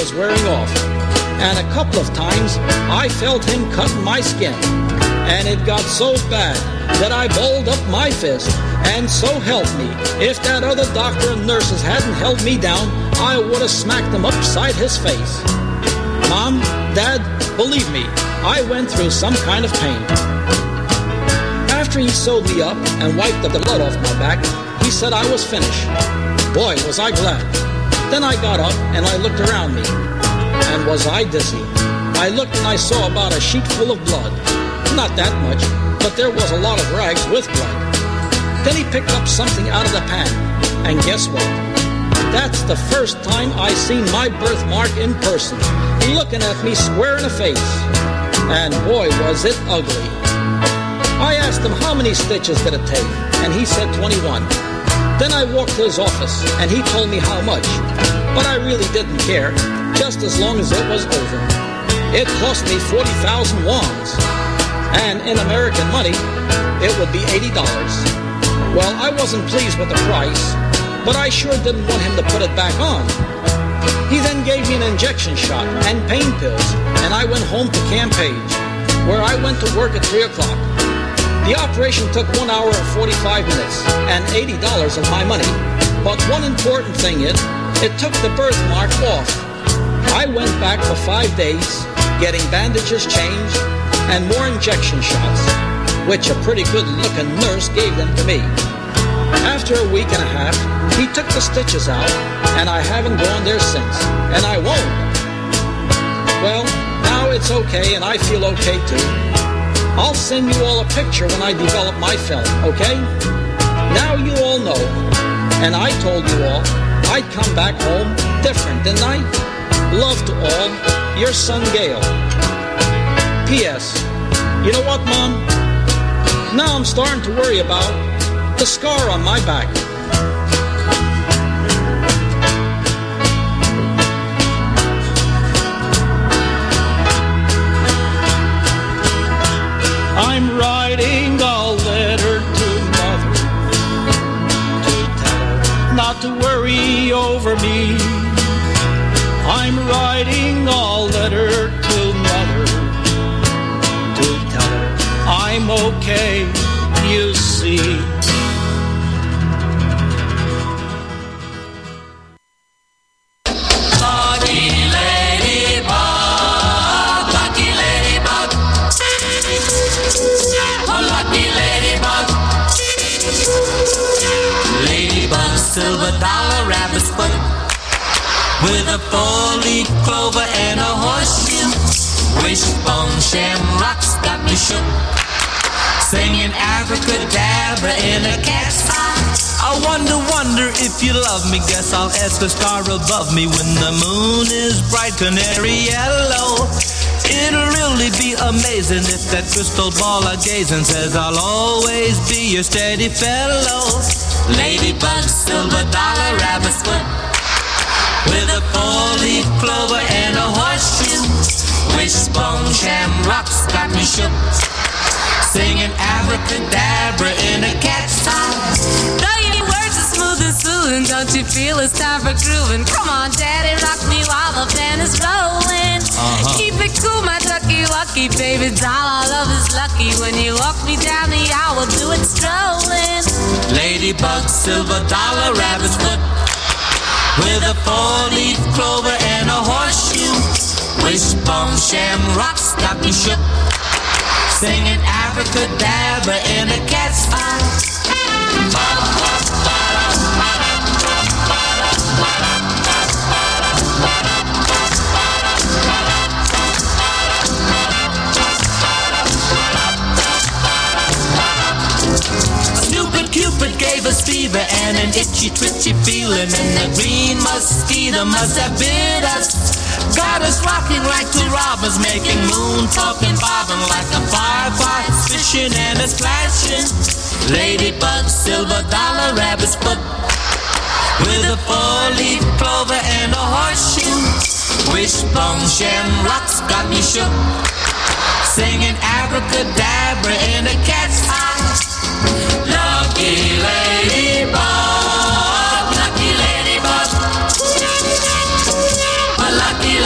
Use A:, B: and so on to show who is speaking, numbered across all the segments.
A: was wearing off, and a couple of times I felt him cutting my skin, and it got so bad that I balled up my fist, and so help me, if that other doctor and nurses hadn't held me down, I would have smacked him upside his face. Mom, Dad, believe me, I went through some kind of pain. After he sewed me up and wiped the blood off my back, he said I was finished. Boy, was I glad. Then I got up and I looked around me. And was I dizzy? I looked and I saw about a sheet full of blood. Not that much, but there was a lot of rags with blood. Then he picked up something out of the pan. And guess what? That's the first time I seen my birthmark in person, looking at me square in the face. And boy, was it ugly. I asked him how many stitches did it take, and he said 21. Then I walked to his office, and he told me how much. But I really didn't care, just as long as it was over. It cost me 40,000 wons, and in American money, it would be $80. Well, I wasn't pleased with the price, but I sure didn't want him to put it back on. He then gave me an injection shot and pain pills, and I went home to Camp Page, where I went to work at 3 o'clock. The operation took 1 hour and 45 minutes, and $80 of my money. But one important thing is, it took the birthmark off. I went back for 5 days, getting bandages changed, and more injection shots, which a pretty good-looking nurse gave them to me. After a week and a half, he took the stitches out, and I haven't gone there since, and I won't. Well, now it's okay, and I feel okay too. I'll send you all a picture when I develop my film, okay? Now you all know, and I told you all, I'd come back home different, didn't I? Love to all, your son Gail. P.S. You know what, Mom? Now I'm starting to worry about the scar on my back. I'm writing a letter to Mother to tell her not to worry over me. I'm writing a letter to Mother to tell her I'm okay, you see.
B: Silver dollar rabbit's foot with a 4-leaf clover and a horseshoe. Wishbone shamrocks got me shook, singing abracadabra in a cat's eye. I wonder if you love me. Guess I'll ask a star above me when the moon is bright canary yellow. It'll really be amazing if that crystal ball I gaze and says I'll always be your steady fellow. Ladybug, silver dollar, rabbit's foot with a 4-leaf clover and a horseshoe. Wishbone shamrocks got me shook, singing abracadabra in a cat's eye. Though your words are smooth and soothing, don't you feel it's time for grooving? Come on, Daddy, rock me while the band is rolling. Keep it cool, my ducky lucky baby doll. Our love is lucky. When you walk me down the aisle, we'll do it strolling. Ladybug, silver dollar, rabbit's foot with a 4-leaf clover and a horseshoe. Wishbone shamrocks got me shook, singing abracadabra in a cat's eye. Cupid gave us fever and an itchy, twitchy feeling, and the green mosquito must have bit us. Got us rocking like two robbers, making moon talking, bobbing like a firefly, fishing and a splashing. Ladybug, silver dollar, rabbit's foot with a 4-leaf clover and a horseshoe. Wishbone shamrocks got me shook, singing abracadabra in a cat's eye. Lucky ladybug, lucky ladybug, a lucky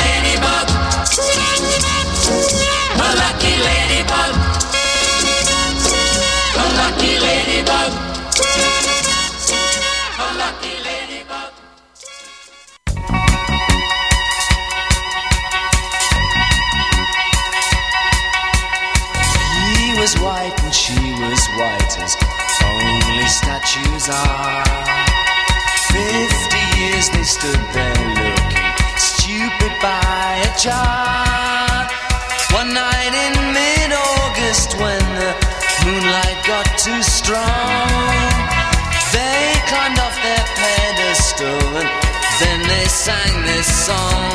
C: jar. One night in mid-August when the moonlight got too strong, they climbed off their pedestal and then they sang this song.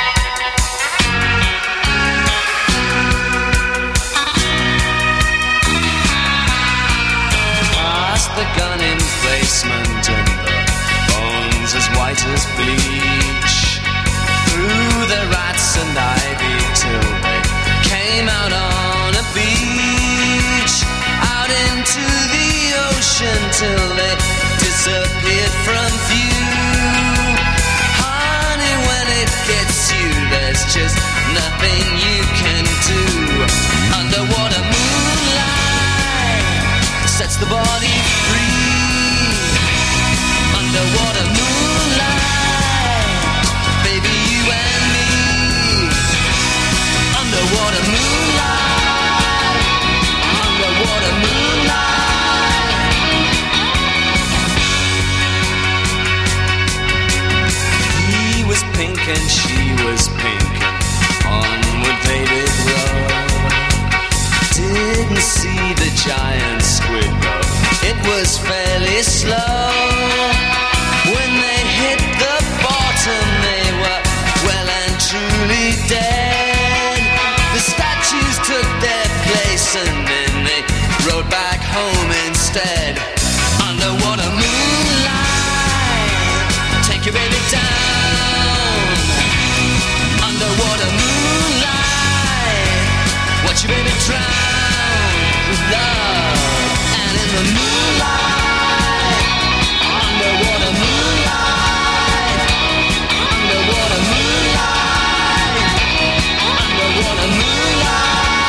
C: Past the gun emplacement and the bones as white as bleach, through the rats and ivy till they came out on a beach, out into the ocean till they disappeared from view. Honey, when it gets you, there's just nothing you can do. Underwater moonlight sets the body free. Underwater moonlight, baby, you and me. Underwater moonlight, underwater moonlight. He was pink and she was pink, onward they did row. Didn't see the giant squid though, it was fairly slow. When they hit the bottom they were well and truly dead. The statues took their place and then they rode back home instead. Underwater moonlight, take your baby down. Underwater moonlight, watch your baby drown with love. And in the moonlight, underwater moonlight, underwater moonlight, underwater moonlight.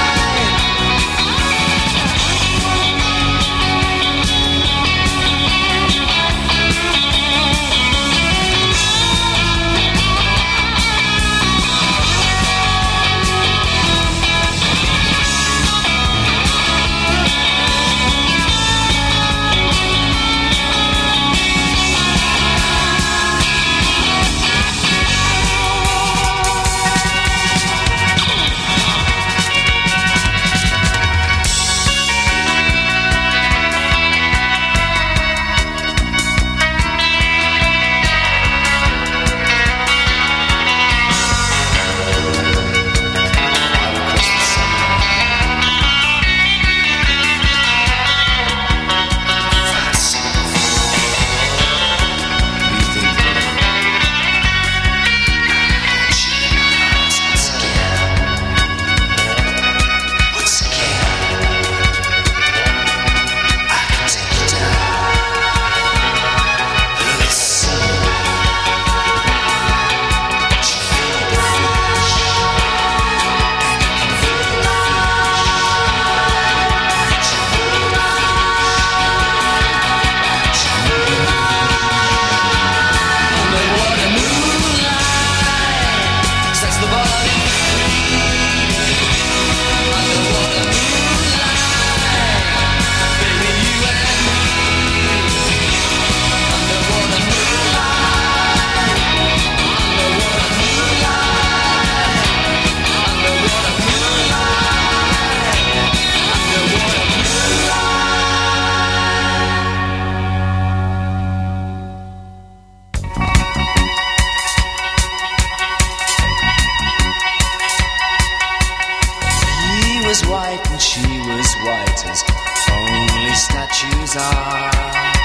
C: was white and she was white as only statues are.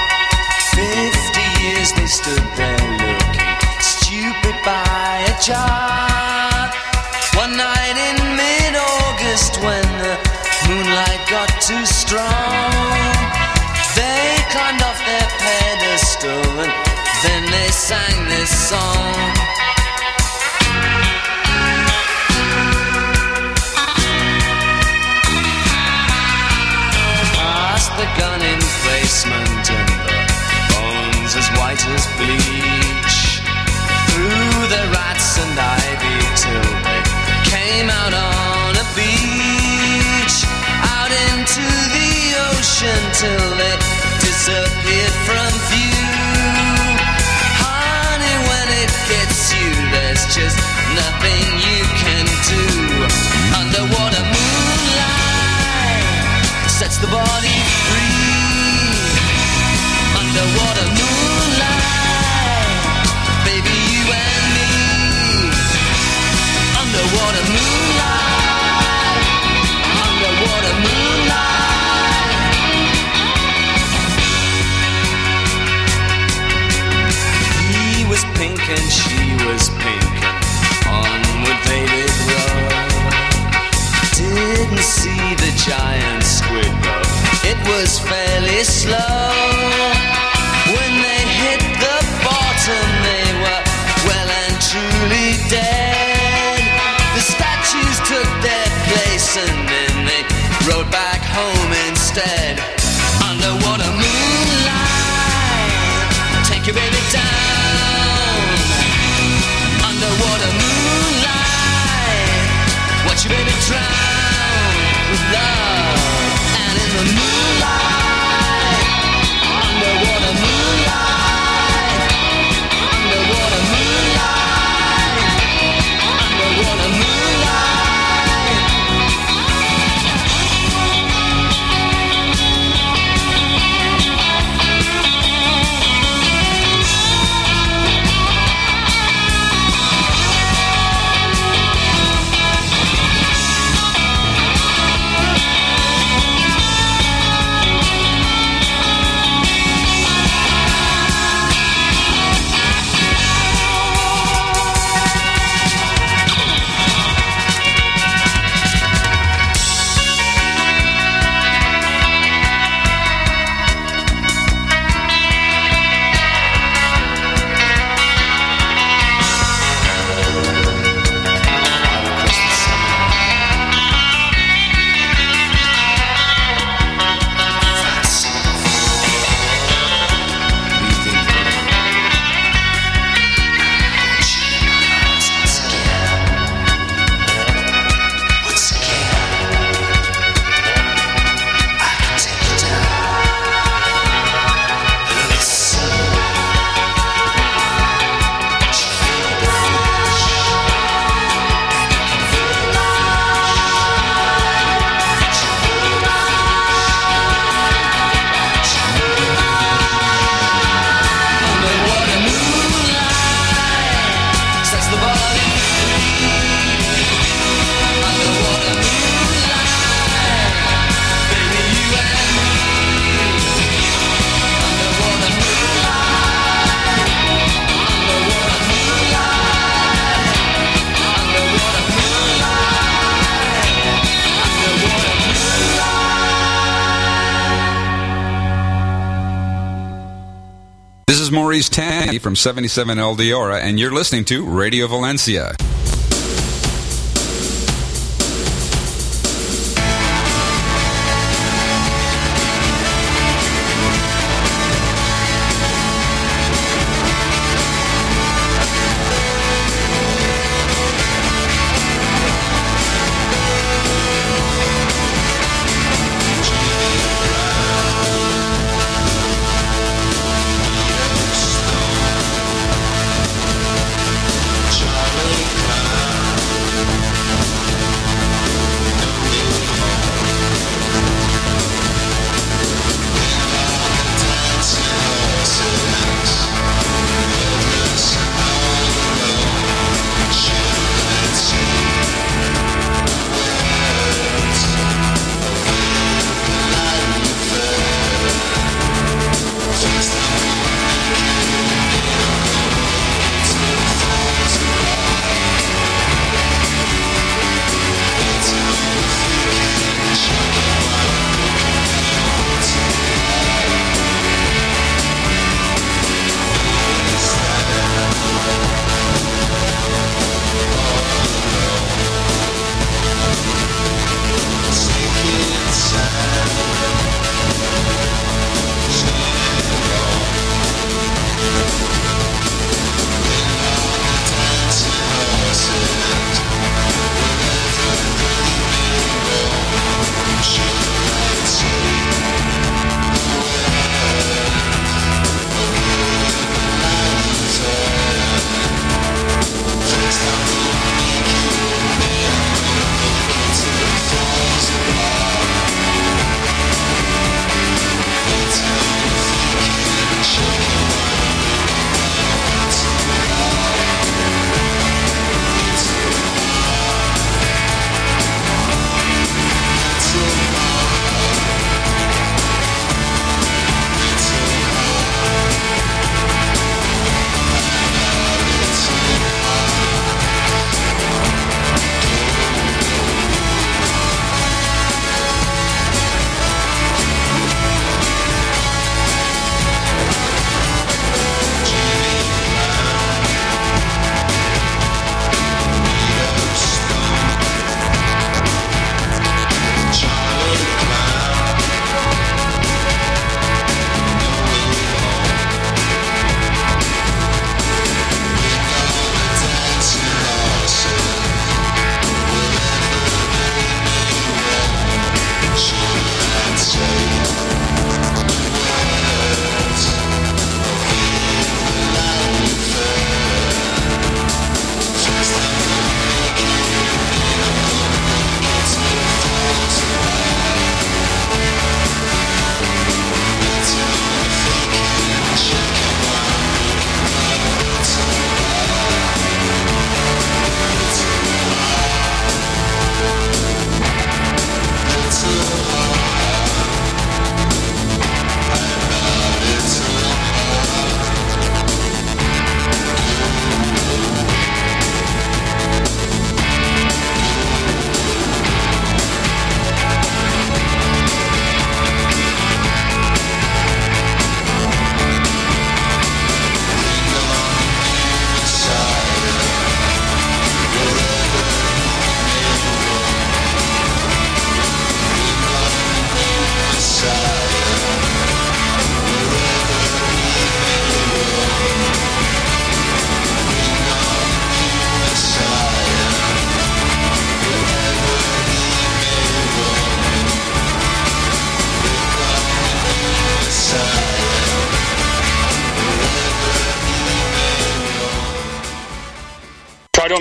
C: 50 years they stood there looking stupid by a jar. One night in mid-August when the moonlight got too strong, they climbed off their pedestal and then they sang this song. The gun emplacement and the bones as white as bleach, through the rats and ivy till they came out on a beach, out into the ocean till they disappeared from view. Honey, when it gets you, there's just nothing you can truly dead. The statues took their place and then they rode back home instead. Underwater moonlight, take your baby down. Underwater moonlight, watch your baby drown with love. And in the moonlight, underwater moonlight, underwater moonlight, underwater moonlight.
D: This is Maurice Tanny from 77 El Diora, and you're listening to Radio Valencia.
C: Charlie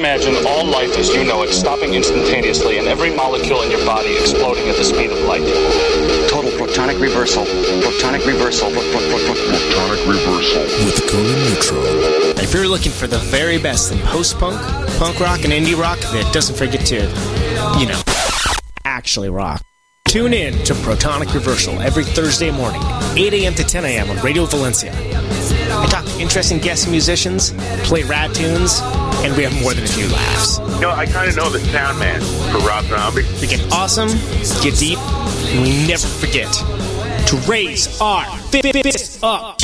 E: imagine all life as you know it stopping instantaneously and every molecule in your body exploding at the speed of light.
F: Total protonic reversal. Protonic reversal. Protonic reversal.
G: With Conan Neutron.
H: If you're looking for the very best in post-punk, punk rock, and indie rock that doesn't forget to, actually rock, tune in to Protonic Reversal every Thursday morning, 8 a.m. to 10 a.m. on Radio Valencia. I talk to interesting guest musicians, play rad tunes, and we have more than a few laughs.
I: I kind of know the sound man for Rob Zombie.
H: We get awesome, get deep, and we never forget to raise our fists up.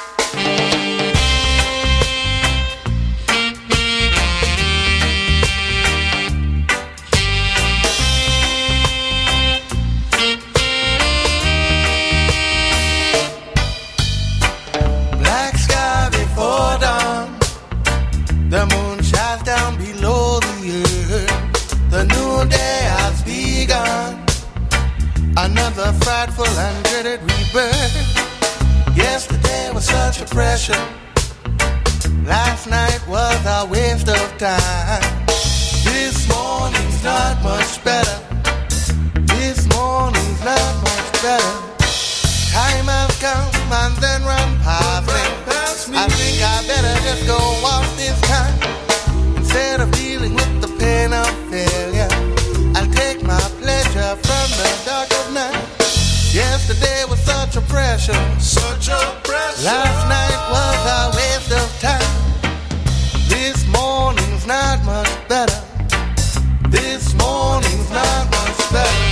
J: The moon shines down below the earth. The new day has begun. Another frightful and dreaded rebirth. Yesterday was such a pressure. Last night was a waste of time. This morning's not much better. This morning's not much better. Time has come and then run past me. I think I better just go walk this time. Instead of dealing with the pain of failure, I'll take my pleasure from the dark of night. Yesterday was such a pressure. Last night was a waste of time. This morning's not much better. This morning's not much better.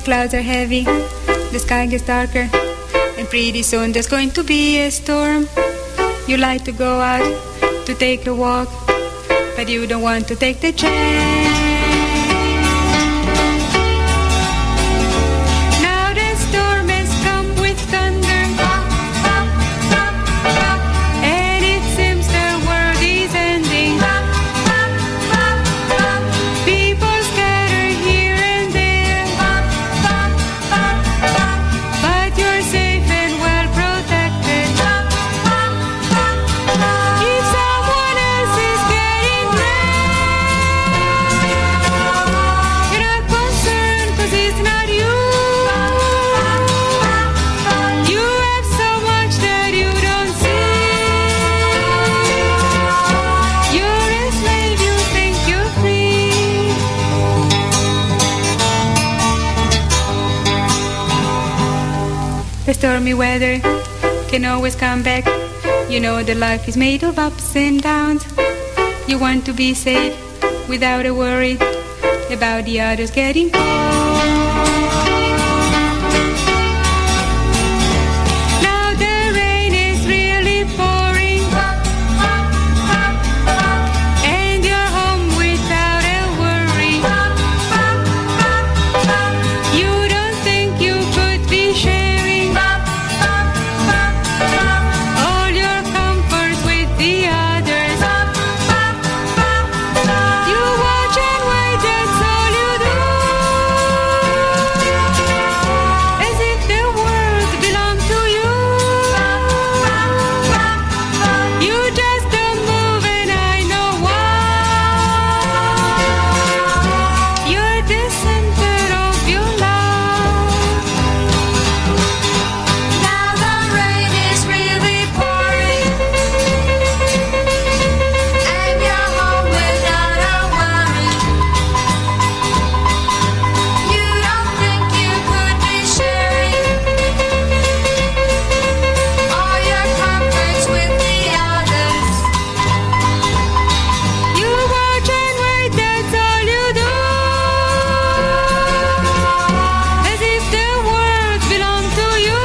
K: clouds are heavy, the sky gets darker, and pretty soon there's going to be a storm. You like to go out to take a walk, but you don't want to take the chance. Now the storm has come with thunder, and it seems the world is ending. People scatter here and there, but you're safe and well protected. If someone else is getting drowned, you're not concerned 'cause it's not you. You have so much that you don't see. You're a slave, you think you're free. The stormy weather can always come back. You know that life is made of ups and downs. You want to be safe without a worry about the others getting cold. Now the rain is really pouring, and you're home without a worry. You don't think you could be sharing all your comforts with the others. You watch and wait, that's all you do, as if the world belonged to you. You just don't move and I know why. You're the center of your life. Now the rain is really pouring, and you're home without a worry. You don't think you could be sharing all your comforts with the others. You watch and wait, that's all you do, as if the world belonged to you.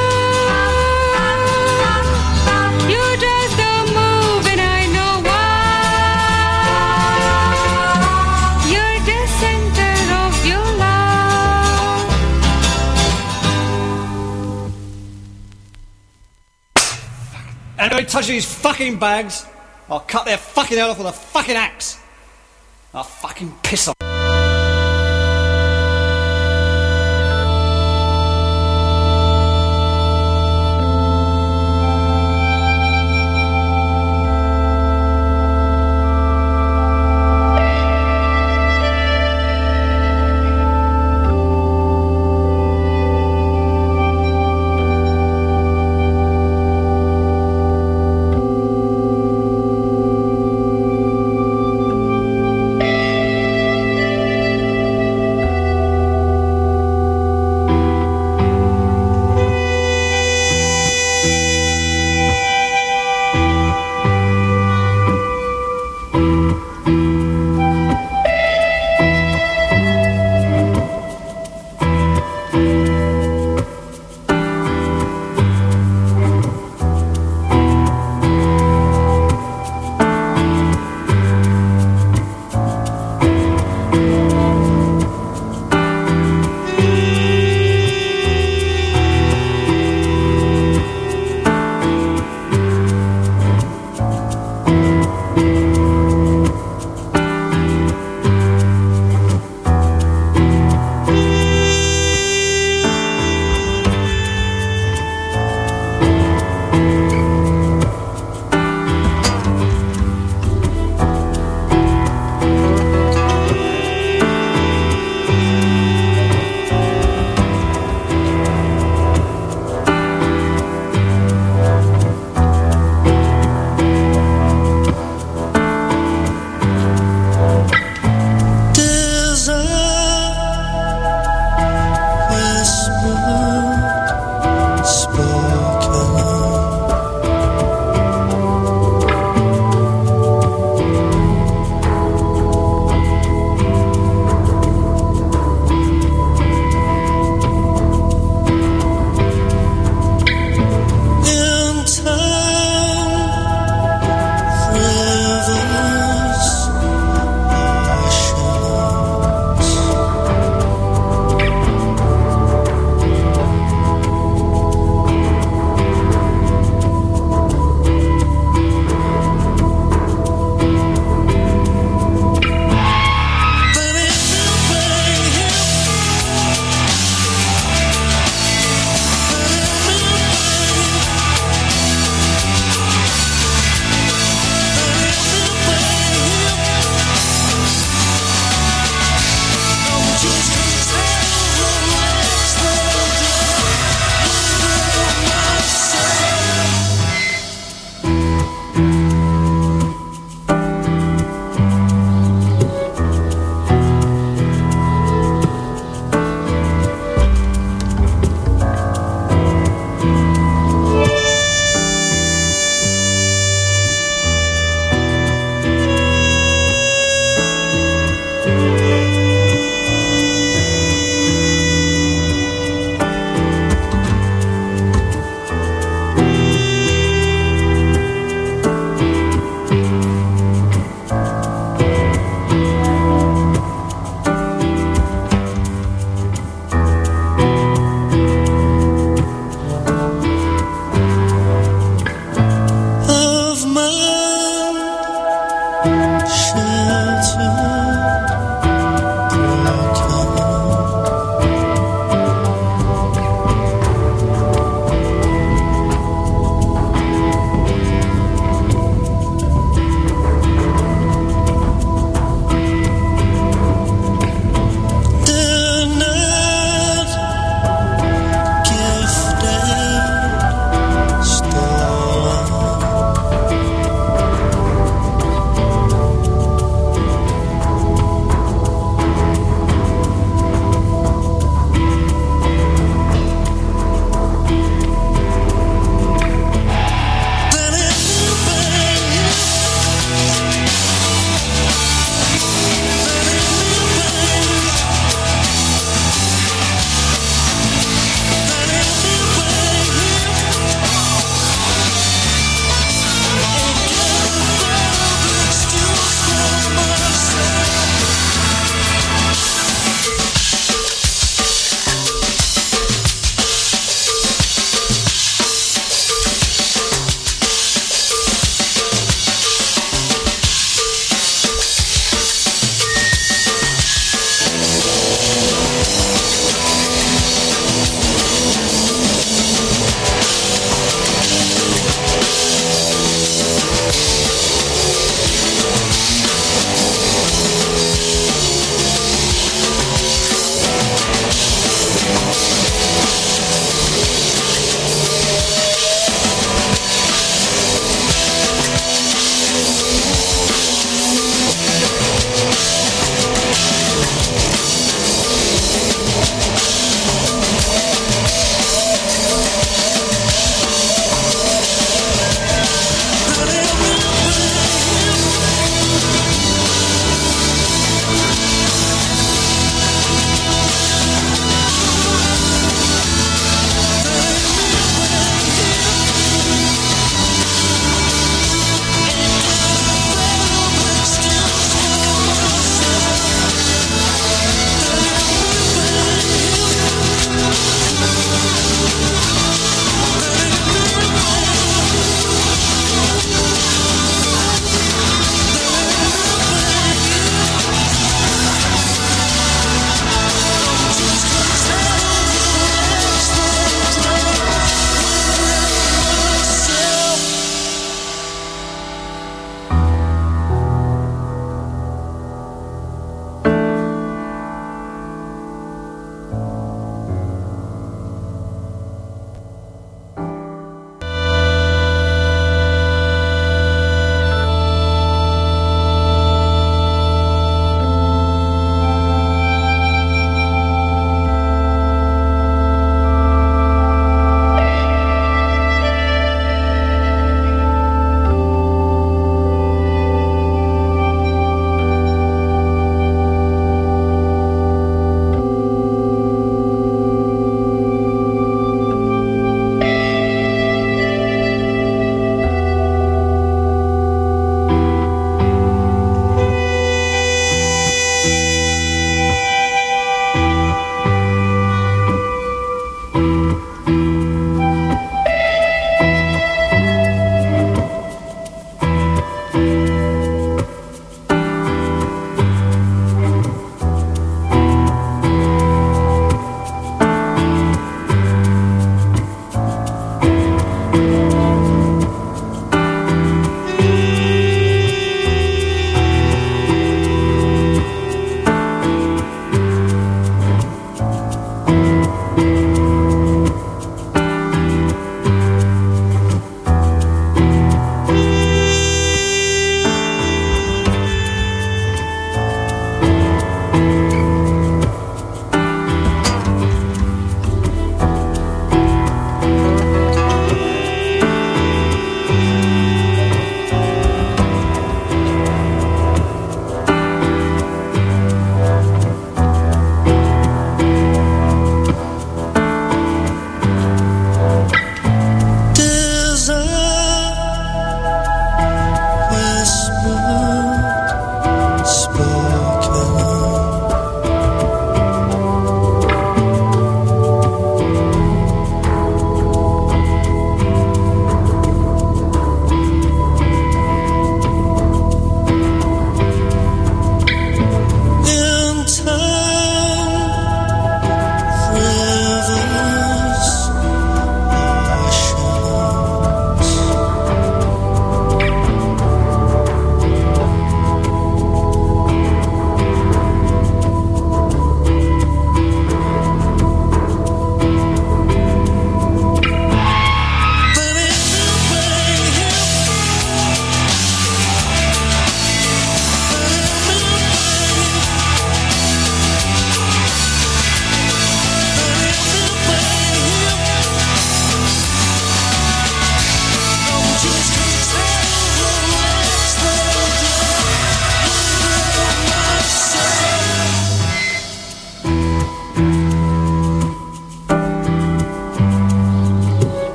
K: You just don't move and I know why. You're the center of your life.
L: Anybody touches these fucking bags, I'll cut their fucking head off with a fucking axe. I'll fucking piss on.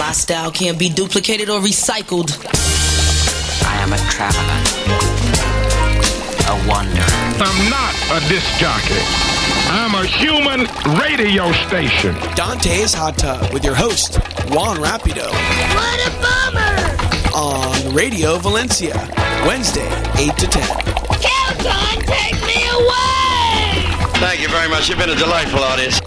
M: My style can't be duplicated or recycled.
N: I am a traveler, a wanderer.
O: I'm not a disc jockey. I'm a human radio station.
P: Dante's Hot Tub with your host, Juan Rapido.
Q: What a bummer!
P: On Radio Valencia, Wednesday, 8 to 10.
Q: Kelton, take me away!
R: Thank you very much. You've been a delightful audience.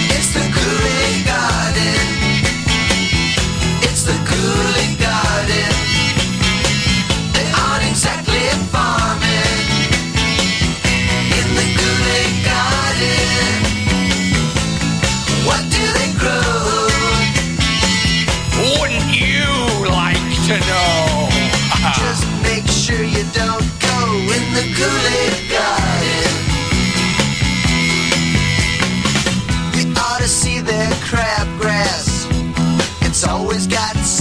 Q: It's the cooling garden.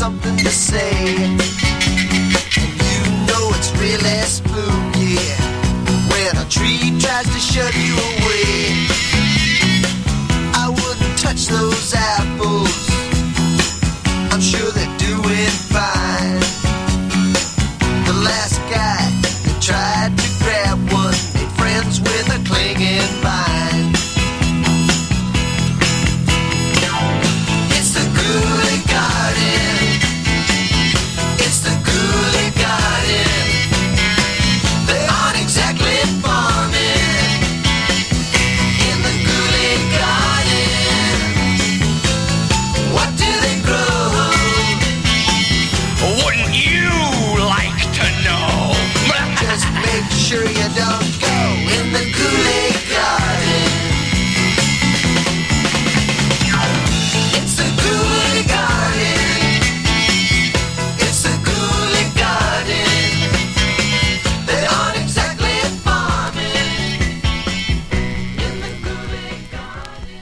C: something to say. And you know it's really spooky when a tree tries to shut you away. I wouldn't touch those apples, I'm sure they're doing fine. The last guy that tried to grab one made friends with a clinging vine. It's the Ghoulie Garden. It's the Ghoulie Garden. They aren't exactly farming in the Ghoulie Garden. What do they grow?
S: Wouldn't you like to know?
C: Just make sure you don't go in the Ghoulie Garden. It's the Ghoulie Garden. It's the Ghoulie Garden. They aren't exactly farming in the Ghoulie Garden.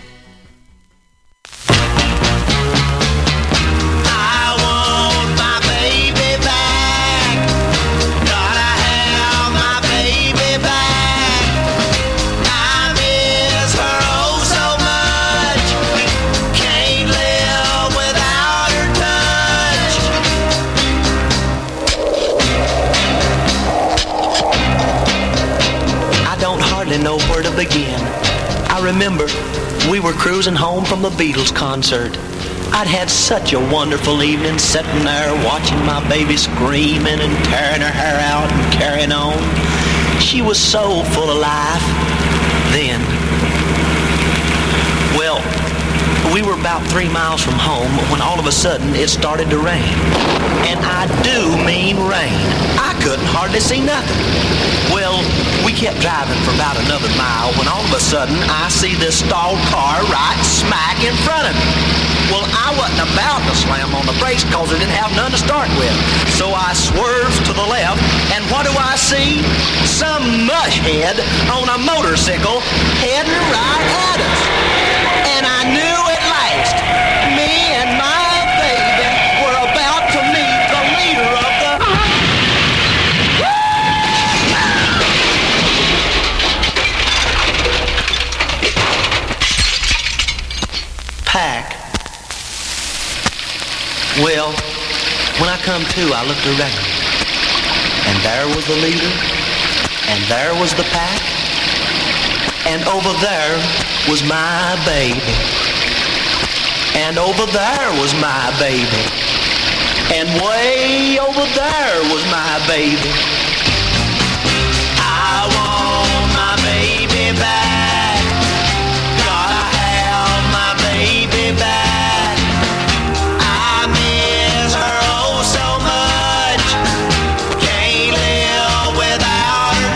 C: I want my baby back. Gotta have my baby back. I miss her oh so much. Can't live without her touch. I don't hardly know where to begin. I remember we were cruising home from the Beatles concert. I'd had such a wonderful evening sitting there watching my baby screaming and tearing her hair out and carrying on. She was so full of life then. Well, we were about 3 miles from home when all of a sudden it started to rain. And I do mean rain. I couldn't hardly see nothing. Well, we kept driving for about another mile when all of a sudden I see this stalled car right smack in front of me. Well, I wasn't about to slam on the brakes because it didn't have none to start with. So I swerved to the left, and what do I see? Some mushhead on a motorcycle heading right at us. And I knew at last, me and my baby were about to meet the leader of the... pack. Well, when I come to, I looked around, and there was the leader, and there was the pack, and over there was my baby, and over there was my baby, and way over there was my baby. I want my baby back. Gotta have my baby back. I miss her oh so much. Can't live without her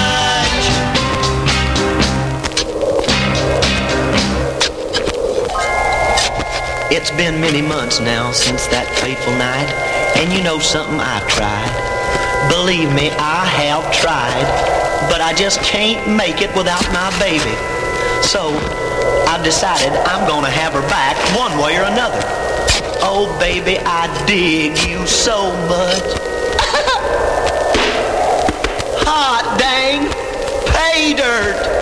C: touch. It's been many months now since that fateful night, and you know something, I've tried. Believe me, I have tried, but I just can't make it without my baby. So, I've decided I'm gonna have her back one way or another. Oh, baby, I dig you so much. Hot dang, pay dirt.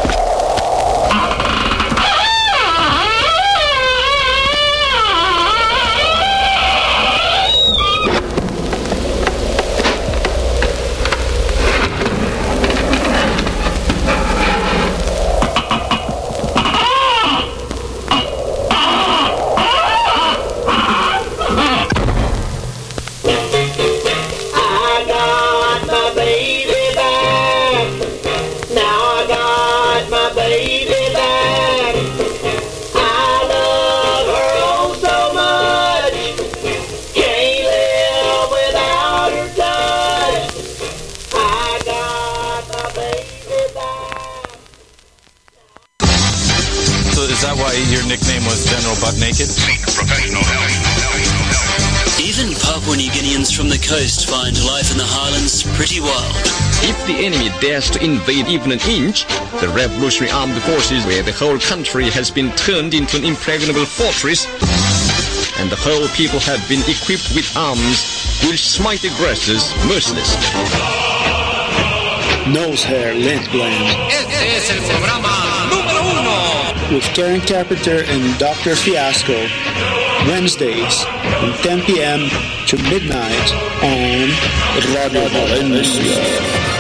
T: Your nickname was General Butt Naked?
U: Professional help. Even Papua New Guineans from the coast find life in the highlands pretty wild.
V: If the enemy dares to invade even an inch, the Revolutionary Armed Forces, where the whole country has been turned into an impregnable fortress, and the whole people have been equipped with arms, will smite aggressors mercilessly.
A: Nose hair lint blend.
S: Este es el programa número 1
A: with Karen Carpenter and Dr. Fiasco, Wednesdays from 10 p.m. to midnight on Radio Valencia.